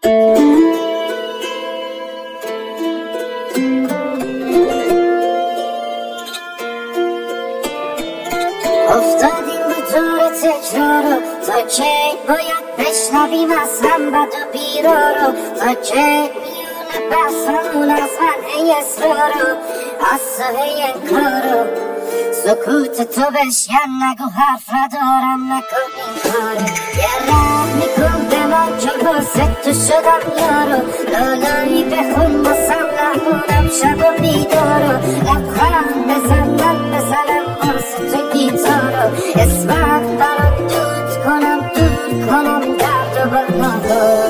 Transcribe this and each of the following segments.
افتادیم به طور تکرارو، تا کی باید بشنویم از هم بد و بیرارو؟ تا کی میونه بحثمون از من اصرارو، از سهی انکارو؟ سکوت تو بشکن، نگو حرف ندارم، نکن این کارو. یه رحم میکن به من که واسه تو شدم یارو، لالایی بخون باسم لحنونم شب و بیدارو. لبخند بزن من بزنم واسه تو گیتارو، اسمت برات دود کنم، دور کنم درد و بلادو.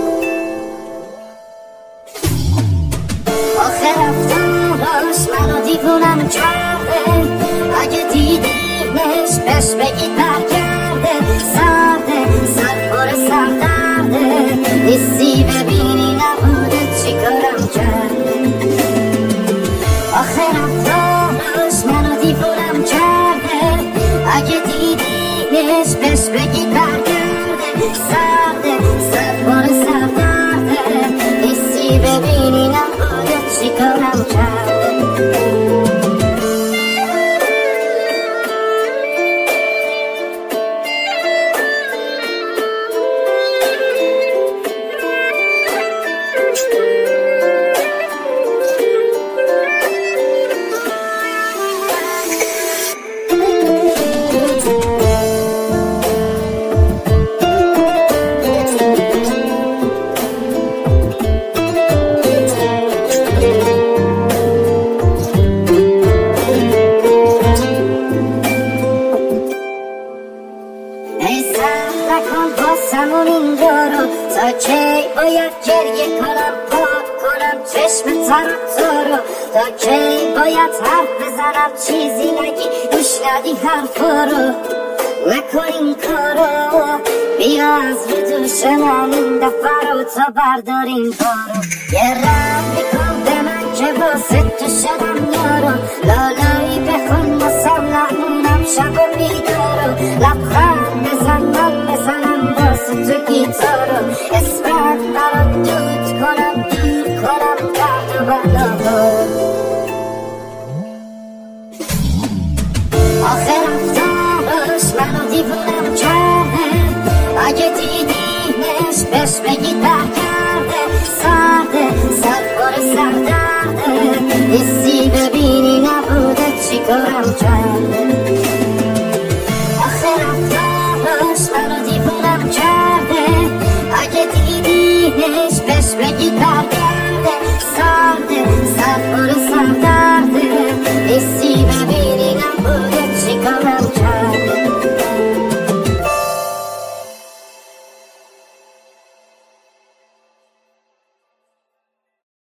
آخه رفتاراش منو دیوونم کرده، اگه دیدیمش بهش بگید برگرده. سرده سر پر سردرده، نیستی ببینی نبوده چی کارم کرده. آخه رفتاراش منو دیوونم کرده، اگه دیدیمش بهش بگید برگرده. سرده سر پر سردرده، نیستی ببینی نبوده چی کارم کرده. نکن باسمون اینجا رو، تا کی باید گریه کنم، پاک کنم چشم طرفدارو؟ تا کی باید حرف بزنم چیزی نگی گوش ندی حرفا رو؟ نکن این کارو، بیا از رو دوش من این دفعه رو، تا برداریم بارو. یه رحم میکن به من که واسه تو شدم یارو، لالایی بخون باسم لحنونم شب و بیدارو. لبخند بزن من بزنم واسه تو گیتارو، اسمت برات دود کنم، دور کنم درد و بلادو. آخه رفتاراش منو دیوونم کرده، اگه دیدیمش بهش بگید برگرده. سرده سر پر سردرده، نیستی ببینی نبوده چی کارم کرده.